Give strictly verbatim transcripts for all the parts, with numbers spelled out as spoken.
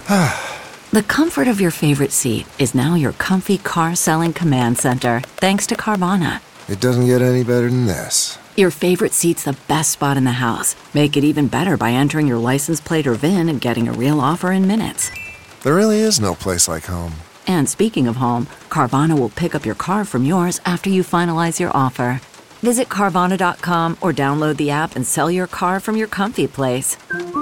The comfort of your favorite seat is now your comfy car selling command center, thanks to Carvana. It doesn't get any better than this. Your favorite seat's the best spot in the house. Make it even better by entering your license plate or V I N and getting a real offer in minutes. There really is no place like home. And speaking of home, Carvana will pick up your car from yours after you finalize your offer. Visit Carvana dot com or download the app and sell your car from your comfy place.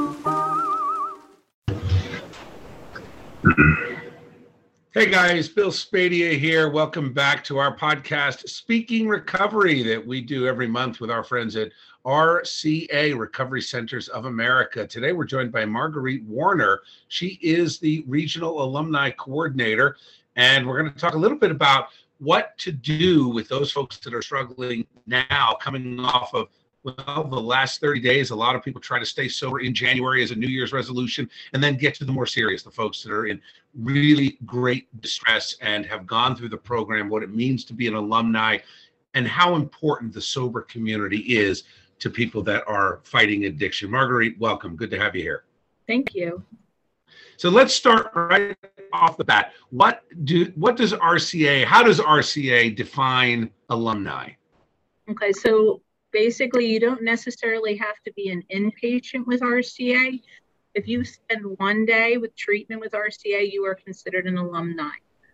Hey guys, Bill Spadea here. Welcome back to our podcast, Speaking Recovery, that we do every month with our friends at R C A, Recovery Centers of America. Today we're joined by Marguerite Warner. She is the Regional Alumni Coordinator, and we're going to talk a little bit about what to do with those folks that are struggling now, coming off of, well, the last thirty days. A lot of people try to stay sober in January as a New Year's resolution, and then get to the more serious, the folks that are in really great distress and have gone through the program, what it means to be an alumni, and how important the sober community is to people that are fighting addiction. Marguerite, welcome. Good to have you here. Thank you. So let's start right off the bat. What do what does R C A, how does R C A define alumni? Okay, so basically you don't necessarily have to be an inpatient with R C A. If you spend one day with treatment with R C A, you are considered an alumni.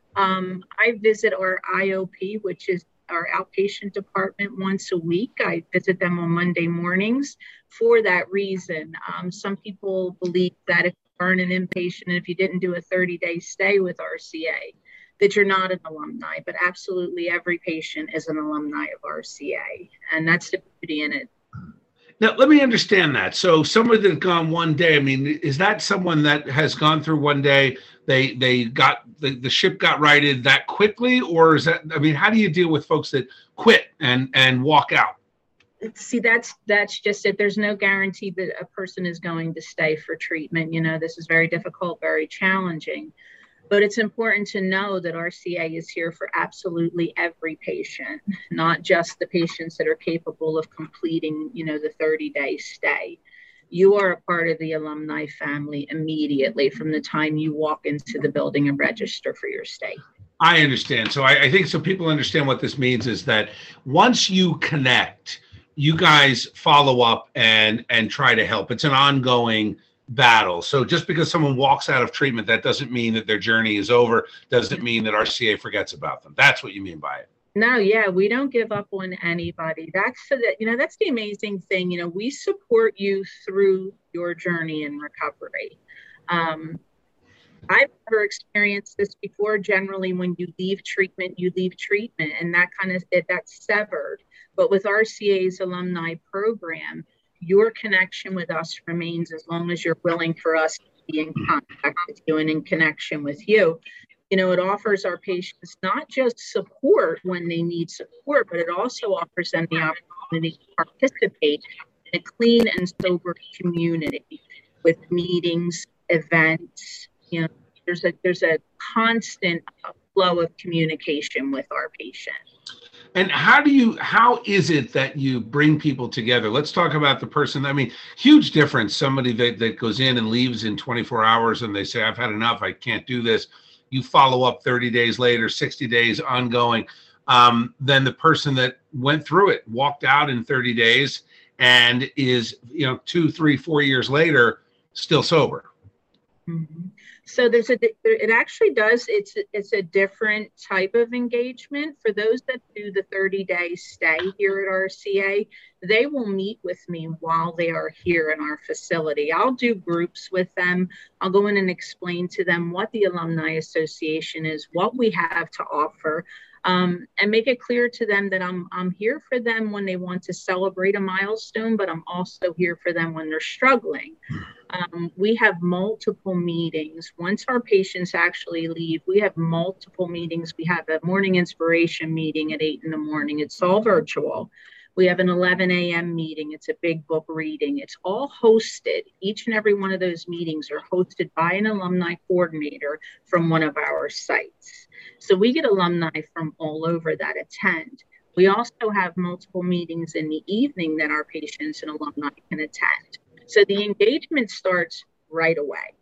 Um, I visit our I O P, which is our outpatient department, once a week. I visit them on Monday mornings for that reason. Um, some people believe that if you aren't an inpatient and if you didn't do a thirty-day stay with R C A, that you're not an alumni, but absolutely every patient is an alumni of R C A, and that's the beauty in it. Now, let me understand that. So someone that's gone one day, I mean, is that someone that has gone through one day, they they got, the, the ship got righted that quickly, or is that, I mean, how do you deal with folks that quit and, and walk out? See, that's that's just it. There's no guarantee that a person is going to stay for treatment. You know, this is very difficult, very challenging. But it's important to know that R C A is here for absolutely every patient, not just the patients that are capable of completing, you know, the thirty-day stay. You are a part of the alumni family immediately from the time you walk into the building and register for your stay. I understand. So I, I think so people understand what this means is that once you connect, you guys follow up and and try to help. It's an ongoing battle. So just because someone walks out of treatment, that doesn't mean that their journey is over, doesn't mean that R C A forgets about them. That's what you mean by it. No, yeah, we don't give up on anybody. That's so that, you know, that's the amazing thing. You know, we support you through your journey in recovery. Um, I've never experienced this before. Generally, when you leave treatment, you leave treatment, and that kind of, it, that's severed. But with R C A's alumni program, your connection with us remains as long as you're willing for us to be in contact with you and in connection with you. You know, it offers our patients not just support when they need support, but it also offers them the opportunity to participate in a clean and sober community with meetings, events. You know, there's a there's a constant flow of communication with our patients. And how do you, how is it that you bring people together? Let's talk about the person. I mean, huge difference. Somebody that, that goes in and leaves in twenty-four hours and they say, I've had enough, I can't do this. You follow up thirty days later, sixty days ongoing. Um, then the person that went through it, walked out in thirty days and is, you know, two, three, four years later, still sober. Mm-hmm. So there's a, it actually does, it's, it's a different type of engagement. For those that do the thirty day stay here at R C A, they will meet with me while they are here in our facility. I'll do groups with them. I'll go in and explain to them what the Alumni Association is, what we have to offer, um, and make it clear to them that I'm, I'm here for them when they want to celebrate a milestone, but I'm also here for them when they're struggling. Um, we have multiple meetings. Once our patients actually leave, we have multiple meetings. We have a morning inspiration meeting at eight in the morning. It's all virtual. We have an eleven a.m. meeting. It's a big book reading. It's all hosted. Each and every one of those meetings are hosted by an alumni coordinator from one of our sites. So we get alumni from all over that attend. We also have multiple meetings in the evening that our patients and alumni can attend. So the engagement starts right away.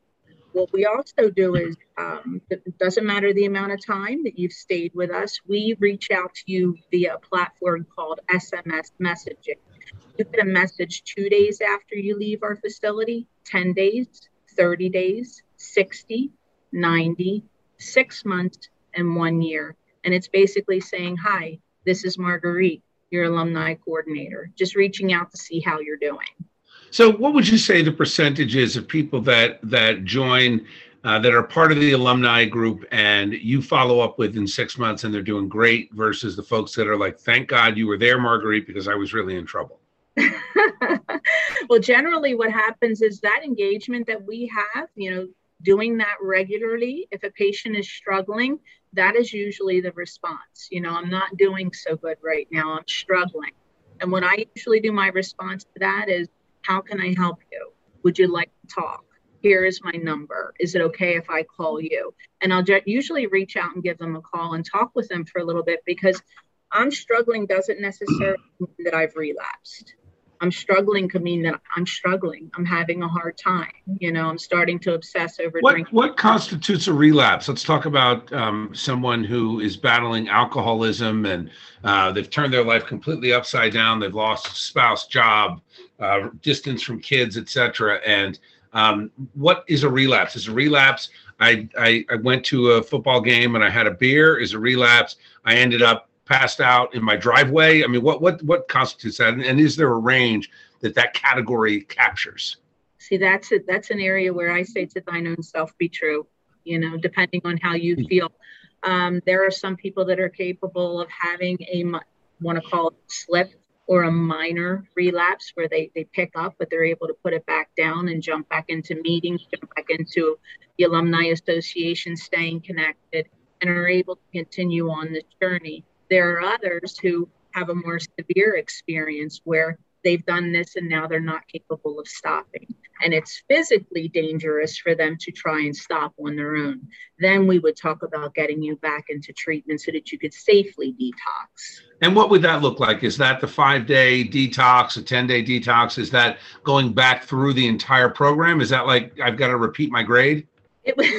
What we also do is, um, it doesn't matter the amount of time that you've stayed with us, we reach out to you via a platform called S M S messaging. You get a message two days after you leave our facility, ten days, thirty days, sixty, ninety, six months, and one year. And it's basically saying, hi, this is Marguerite, your alumni coordinator, just reaching out to see how you're doing. So what would you say the percentage is of people that that join, uh, that are part of the alumni group and you follow up with in six months and they're doing great versus the folks that are like, thank God you were there, Marguerite, because I was really in trouble? Well, generally what happens is that engagement that we have, you know, doing that regularly, if a patient is struggling, that is usually the response. You know, I'm not doing so good right now, I'm struggling. And when I usually do my response to that is, how can I help you? Would you like to talk? Here is my number. Is it okay if I call you? And I'll usually reach out and give them a call and talk with them for a little bit, because I'm struggling doesn't necessarily mean that I've relapsed. I'm struggling could mean that I'm struggling. I'm having a hard time. You know, I'm starting to obsess over what, drinking. What constitutes a relapse? Let's talk about um, someone who is battling alcoholism and uh, they've turned their life completely upside down. They've lost spouse, job, uh, distance from kids, et cetera. And um, what is a relapse? Is a relapse, I, I, I went to a football game and I had a beer. Is a relapse, I ended up passed out in my driveway? I mean, what what what constitutes that? And, and is there a range that that category captures? See, that's it. That's an area where I say to thine own self be true, you know, depending on how you feel. Um, there are some people that are capable of having a, want to call it slip or a minor relapse where they, they pick up, but they're able to put it back down and jump back into meetings, jump back into the alumni association, staying connected, and are able to continue on this journey. There are others who have a more severe experience where they've done this and now they're not capable of stopping. And it's physically dangerous for them to try and stop on their own. Then we would talk about getting you back into treatment so that you could safely detox. And what would that look like? Is that the five-day detox, a ten-day detox? Is that going back through the entire program? Is that like, I've got to repeat my grade? It would,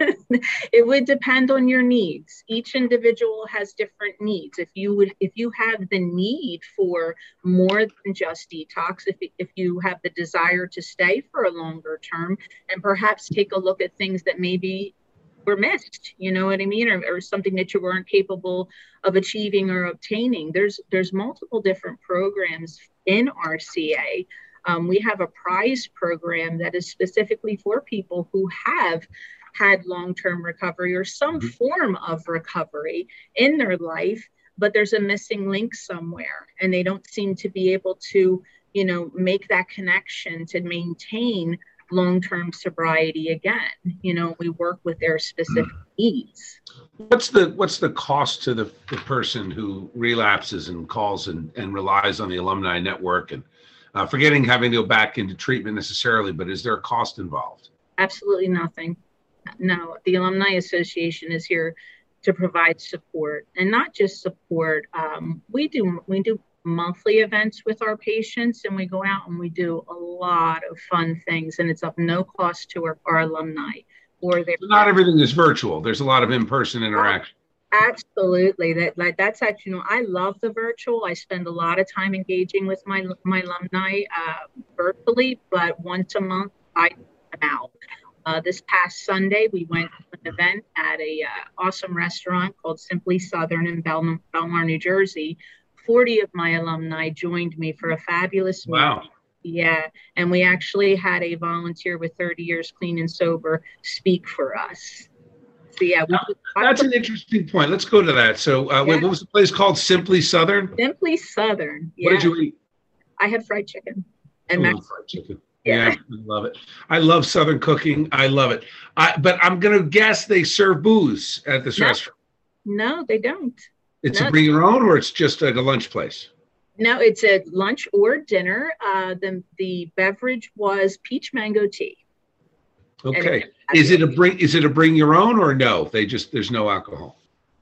it would depend on your needs. Each individual has different needs. If you would, if you have the need for more than just detox, if, if you have the desire to stay for a longer term and perhaps take a look at things that maybe were missed, you know what I mean? Or, or something that you weren't capable of achieving or obtaining. There's, there's multiple different programs in R C A. Um, we have a prize program that is specifically for people who have had long-term recovery or some form of recovery in their life, but there's a missing link somewhere and they don't seem to be able to, you know, make that connection to maintain long-term sobriety again. You know, we work with their specific needs. What's the what's the cost to the, the person who relapses and calls and, and relies on the alumni network and Uh, forgetting having to go back into treatment necessarily, but is there a cost involved? Absolutely nothing. No, the Alumni Association is here to provide support, and not just support. Um, we do we do monthly events with our patients, and we go out and we do a lot of fun things, and it's of no cost to our, our alumni. Or their not everything is virtual. There's a lot of in-person interaction. Absolutely. That like that's actually, you know, I love the virtual. I spend a lot of time engaging with my my alumni uh, virtually, but once a month I am out. Uh, this past Sunday, we went to an event at a uh, awesome restaurant called Simply Southern in Bel- Belmar, New Jersey. forty of my alumni joined me for a fabulous meal. Wow. Yeah, and we actually had a volunteer with thirty years clean and sober speak for us. So yeah, we, that's an interesting point. Let's go to that. So uh, yeah. wait, what was the place called? Simply Southern? Simply Southern. Yeah. What did you eat? I had fried chicken. And I love fried chicken. Yeah. yeah, I love it. I love Southern cooking. I love it. I, but I'm going to guess they serve booze at this no. restaurant. No, they don't. It's no. a bring your own, or it's just like a lunch place? No, it's a lunch or dinner. Uh, the the beverage was peach mango tea. Okay. Is it a bring? Is it a bring your own or no? They just there's no alcohol.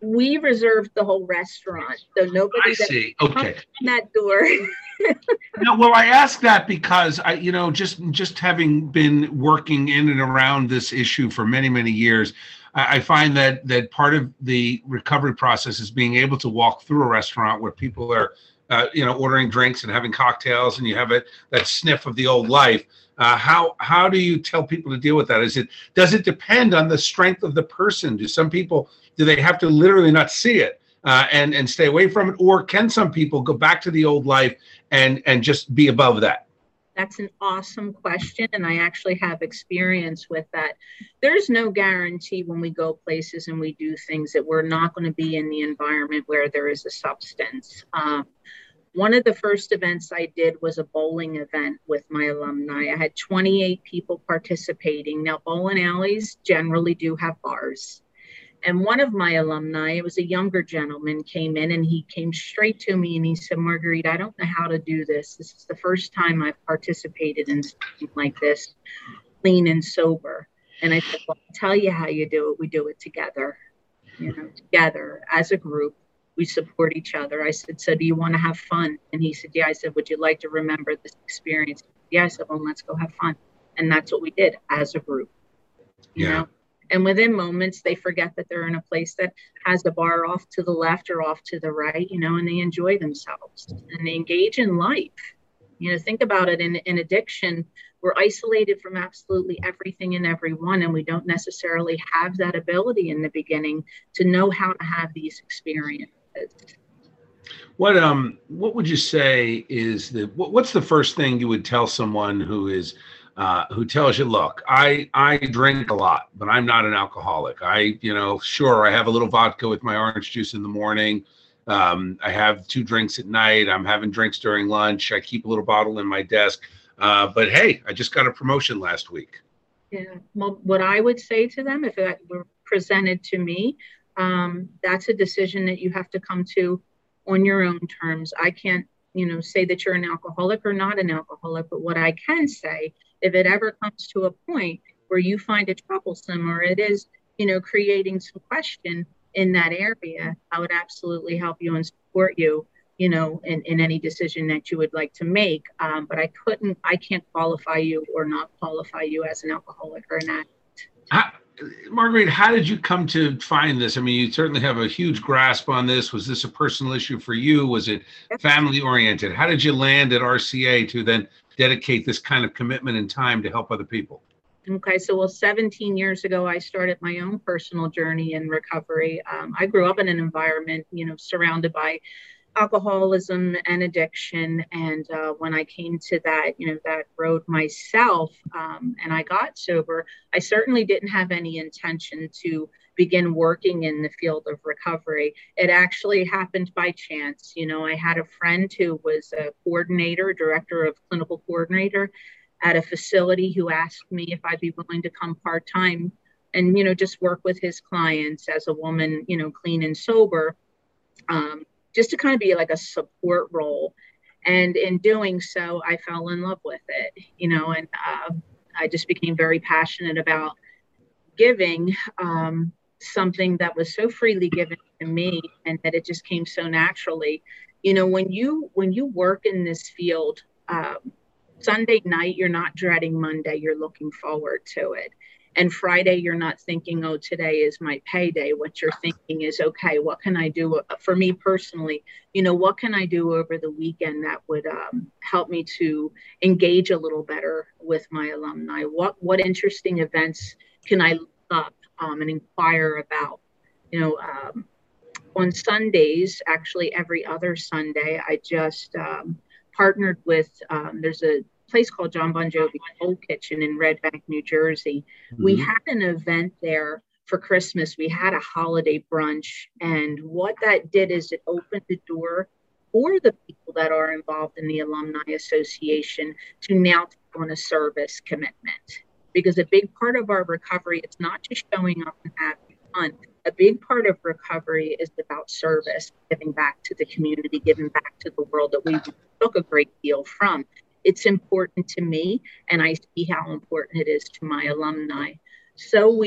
We reserved the whole restaurant, so nobody I that see. comes Okay. in that door. No, well, I ask that because I, you know, just just having been working in and around this issue for many, many years, I, I find that that part of the recovery process is being able to walk through a restaurant where people are, uh, you know, ordering drinks and having cocktails, and you have it that sniff of the old life. Uh, how how do you tell people to deal with that? Is it does it depend on the strength of the person? Do some people do they have to literally not see it uh, and and stay away from it, or can some people go back to the old life and and just be above that? That's an awesome question, and I actually have experience with that. There's no guarantee when we go places and we do things that we're not going to be in the environment where there is a substance. Um, One of the first events I did was a bowling event with my alumni. I had twenty-eight people participating. Now, bowling alleys generally do have bars. And one of my alumni, it was a younger gentleman, came in and he came straight to me and he said, Marguerite, I don't know how to do this. This is the first time I've participated in something like this, clean and sober. And I said, well, I'll tell you how you do it. We do it together, you know, together as a group. We support each other. I said, so do you want to have fun? And he said, yeah. I said, would you like to remember this experience? Yeah. I said, well, let's go have fun. And that's what we did as a group, you Yeah. know? And within moments, they forget that they're in a place that has the bar off to the left or off to the right, you know, and they enjoy themselves and they engage in life. You know, think about it. In, in addiction, we're isolated from absolutely everything and everyone, and we don't necessarily have that ability in the beginning to know how to have these experiences. What um what would you say is the what, what's the first thing you would tell someone who is uh, who tells you, look, I I drink a lot, but I'm not an alcoholic. I you know sure I have a little vodka with my orange juice in the morning. Um, I have two drinks at night. I'm having drinks during lunch. I keep a little bottle in my desk. Uh, but hey, I just got a promotion last week. Yeah. Well, what I would say to them, if that were presented to me, um, that's a decision that you have to come to on your own terms. I can't, you know, say that you're an alcoholic or not an alcoholic, but what I can say, if it ever comes to a point where you find it troublesome or it is, you know, creating some question in that area, I would absolutely help you and support you, you know, in, in any decision that you would like to make. Um, but I couldn't, I can't qualify you or not qualify you as an alcoholic or an addict. How, Marguerite, how did you come to find this? I mean, you certainly have a huge grasp on this. Was this a personal issue for you? Was it family oriented? How did you land at R C A to then dedicate this kind of commitment and time to help other people? Okay, so well, seventeen years ago, I started my own personal journey in recovery. Um, I grew up in an environment, you know, surrounded by alcoholism and addiction. And uh, when I came to that, you know, that road myself, um, and I got sober, I certainly didn't have any intention to begin working in the field of recovery. It actually happened by chance. You know, I had a friend who was a coordinator, director of clinical coordinator at a facility, who asked me if I'd be willing to come part-time and, you know, just work with his clients as a woman, you know, clean and sober. Um, just to kind of be like a support role. And in doing so, I fell in love with it, you know, and uh, I just became very passionate about giving um, something that was so freely given to me, and that it just came so naturally. You know, when you when you work in this field, um, Sunday night, you're not dreading Monday, you're looking forward to it. And Friday, you're not thinking, oh, today is my payday. What you're thinking is, okay, what can I do? For me personally, you know, what can I do over the weekend that would um, help me to engage a little better with my alumni? What what interesting events can I look up um, and inquire about? You know, um, on Sundays, actually every other Sunday, I just um, partnered with, um, there's a place called John Bon Jovi Cold Kitchen in Red Bank, New Jersey. Mm-hmm. We had an event there for Christmas. We had a holiday brunch. And what that did is it opened the door for the people that are involved in the Alumni Association to now take on a service commitment. Because a big part of our recovery, it's not just showing up and having fun. A big part of recovery is about service, giving back to the community, giving back to the world that we took a great deal from. It's important to me, and I see how important it is to my alumni. So we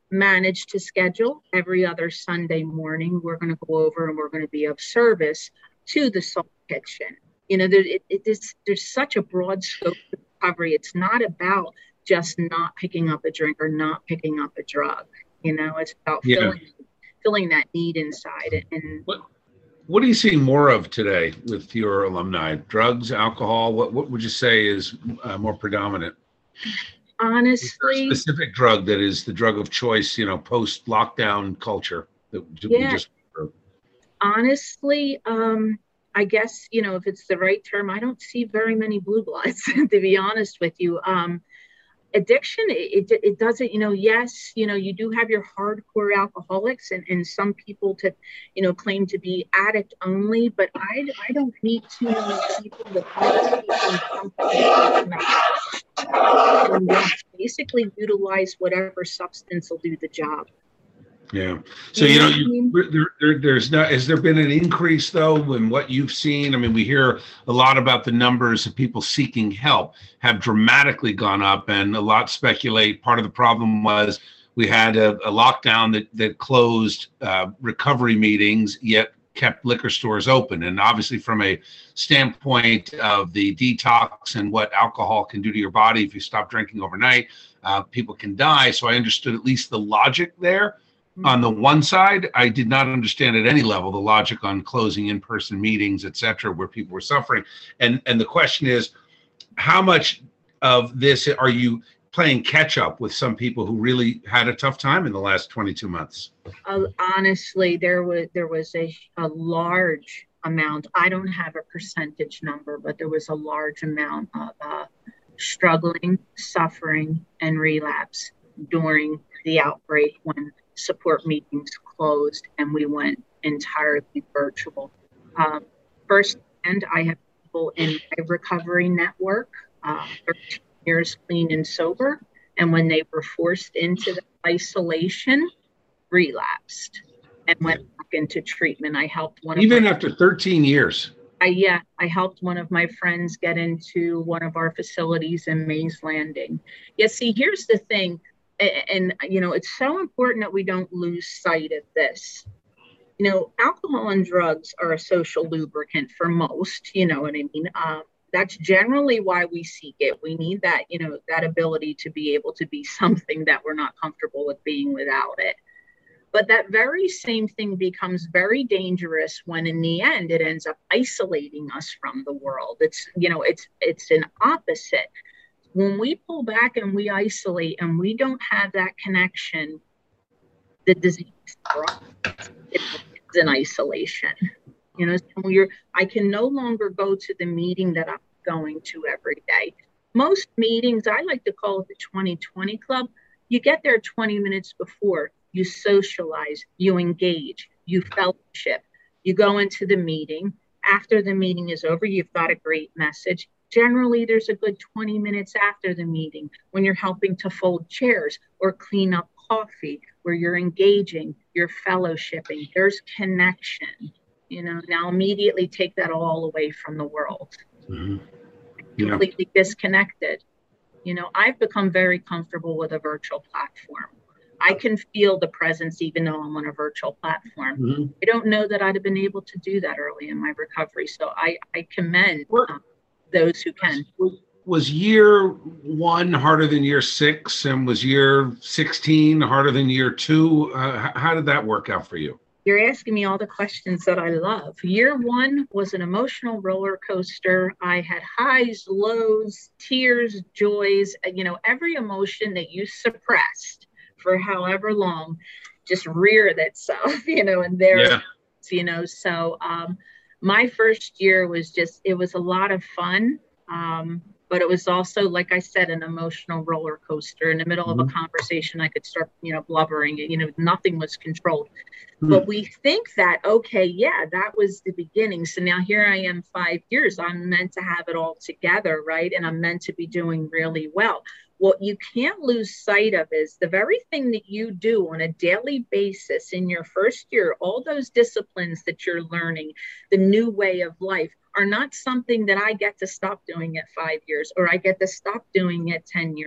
managed to schedule every other Sunday morning. We're going to go over and we're going to be of service to the Soul Kitchen. You know, there, it, it is, there's such a broad scope of recovery. It's not about just not picking up a drink or not picking up a drug. You know, it's about yeah. filling, filling that need inside. And what, what are you seeing more of today with your alumni? Drugs, alcohol? What what would you say is uh, more predominant? Honestly, a specific drug that is the drug of choice, you know, post lockdown culture that we yeah. just honestly, um, I guess, you know, if it's the right term, I don't see very many blue bloods, to be honest with you. Um, addiction, it, it, it doesn't, you know, yes, you know, you do have your hardcore alcoholics and, and some people to, you know, claim to be addict only, but I, I don't meet too many people that and basically utilize whatever substance will do the job. Yeah. So, you you know, know you, there, there, there's not, has there been an increase though in what you've seen? I mean, we hear a lot about the numbers of people seeking help have dramatically gone up, and a lot speculate part of the problem was we had a, a lockdown that, that closed uh, recovery meetings, yet kept liquor stores open. And obviously from a standpoint of the detox and what alcohol can do to your body, if you stop drinking overnight, uh, people can die. So I understood at least the logic there. On the one side, I did not understand at any level the logic on closing in-person meetings, et cetera, where people were suffering. And and the question is, how much of this are you playing catch up with some people who really had a tough time in the last twenty-two months? Uh, honestly, there was there was a, a large amount. I don't have a percentage number, but there was a large amount of uh, struggling, suffering, and relapse during the outbreak when support meetings closed and we went entirely virtual. Um, first, and I have people in my recovery network, uh, thirteen years clean and sober, and when they were forced into the isolation, relapsed and went back into treatment. I helped one even of my, after thirteen years. I, yeah, I helped one of my friends get into one of our facilities in Mays Landing. Yeah, see, here's the thing. And, you know, it's so important that we don't lose sight of this. You know, alcohol and drugs are a social lubricant for most, you know what I mean? Uh, that's generally why we seek it. We need that, you know, that ability to be able to be something that we're not comfortable with being without it. But that very same thing becomes very dangerous when in the end it ends up isolating us from the world. It's, you know, it's it's an opposite. When we pull back and we isolate and we don't have that connection, the disease is in isolation. You know, so you're, I can no longer go to the meeting that I'm going to every day. Most meetings, I like to call it the twenty twenty club. You get there twenty minutes before, you socialize, you engage, you fellowship, you go into the meeting. After the meeting is over, you've got a great message. Generally, there's a good twenty minutes after the meeting when you're helping to fold chairs or clean up coffee, where you're engaging, you're fellowshipping, there's connection. You know, now immediately take that all away from the world. Mm-hmm. Yeah. Completely disconnected. You know, I've become very comfortable with a virtual platform. I can feel the presence even though I'm on a virtual platform. Mm-hmm. I don't know that I'd have been able to do that early in my recovery. So I, I commend um, those who can. Was year one harder than year six, and was year sixteen harder than year two? Uh, how did that work out for you? You're asking me all the questions that I love. Year one was an emotional roller coaster. I had highs, lows, tears, joys, you know, every emotion that you suppressed for however long just reared itself, you know, and there, yeah. you know, so um, my first year was just, it was a lot of fun. Um, but it was also, like I said, an emotional roller coaster. In the middle mm-hmm. of a conversation, I could start, you know, blubbering, you know, nothing was controlled. Mm-hmm. But we think that, okay, yeah, that was the beginning. So now here I am five years, I'm meant to have it all together, right? And I'm meant to be doing really well. What you can't lose sight of is the very thing that you do on a daily basis in your first year, all those disciplines that you're learning, the new way of life, are not something that I get to stop doing at five years or I get to stop doing at ten years.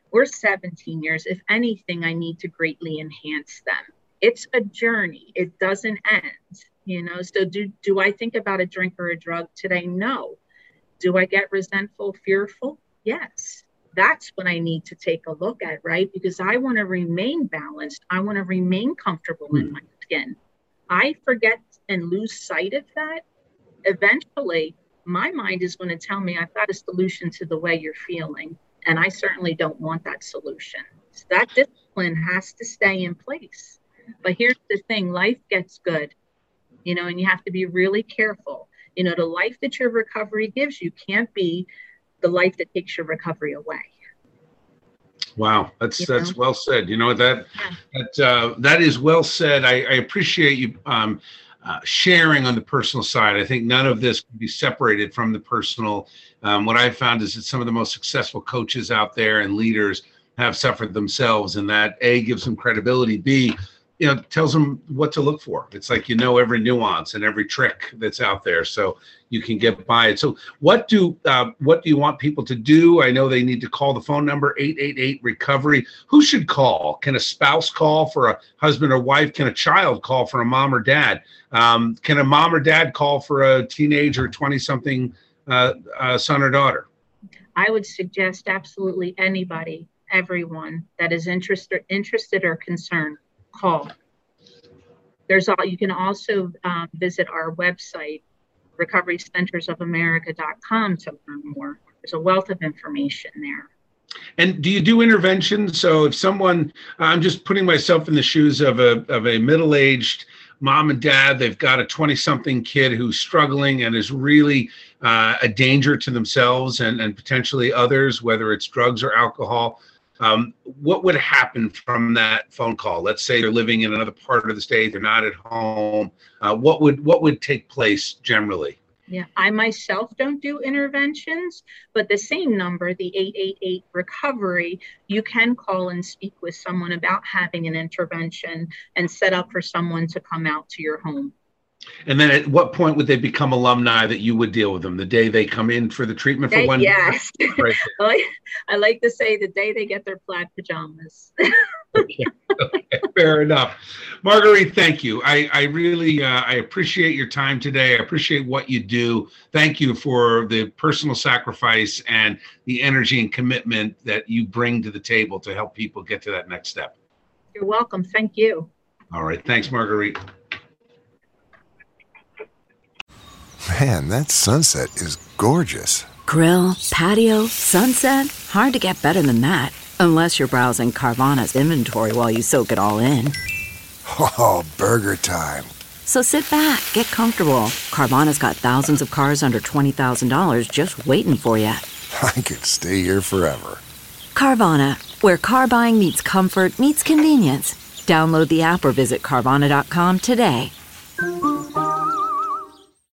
or seventeen years. If anything, I need to greatly enhance them. It's a journey. It doesn't end, you know? So do, do I think about a drink or a drug today? No. Do I get resentful, fearful? Yes. That's what I need to take a look at, right? Because I want to remain balanced. I want to remain comfortable mm. in my skin. I forget and lose sight of that. Eventually, my mind is going to tell me I've got a solution to the way you're feeling. And I certainly don't want that solution. So that discipline has to stay in place. But here's the thing, life gets good, you know, and you have to be really careful. You know, the life that your recovery gives you can't be the life that takes your recovery away. Wow, that's you that's know? well said. You know, that yeah. that uh, that is well said. I, I appreciate you um, uh, sharing on the personal side. I think none of this can be separated from the personal. Um, what I've found is that some of the most successful coaches out there and leaders have suffered themselves, and that A, gives them credibility, B, you know, tells them what to look for. It's like, you know, every nuance and every trick that's out there, so you can get by it. So what do uh, what do you want people to do? I know they need to call the phone number eight eight eight recovery. Who should call? Can a spouse call for a husband or wife? Can a child call for a mom or dad? Um, can a mom or dad call for a teenage or twenty-something uh, uh, son or daughter? I would suggest absolutely anybody, everyone that is interested, interested or concerned. Call. There's all, you can also um, visit our website, recovery centers of america dot com, to learn more. There's a wealth of information there. And do you do interventions? So if someone, I'm just putting myself in the shoes of a of a middle-aged mom and dad, they've got a twenty-something kid who's struggling and is really uh, a danger to themselves and, and potentially others, whether it's drugs or alcohol. Um, what would happen from that phone call? Let's say they're living in another part of the state, they're not at home. Uh, what would what would take place generally? Yeah, I myself don't do interventions, but the same number, the eight eight eight recovery, you can call and speak with someone about having an intervention and set up for someone to come out to your home. And then at what point would they become alumni that you would deal with them? The day they come in for the treatment for they, one? Yes. Right. I, like, I like to say the day they get their plaid pajamas. Okay. Okay. Fair enough. Marguerite, thank you. I, I really, uh, I appreciate your time today. I appreciate what you do. Thank you for the personal sacrifice and the energy and commitment that you bring to the table to help people get to that next step. You're welcome. Thank you. All right. Thanks, Marguerite. Man, that sunset is gorgeous. Grill, patio, sunset. Hard to get better than that. Unless you're browsing Carvana's inventory while you soak it all in. Oh, burger time. So sit back, get comfortable. Carvana's got thousands of cars under twenty thousand dollars just waiting for you. I could stay here forever. Carvana, where car buying meets comfort meets convenience. Download the app or visit Carvana dot com today.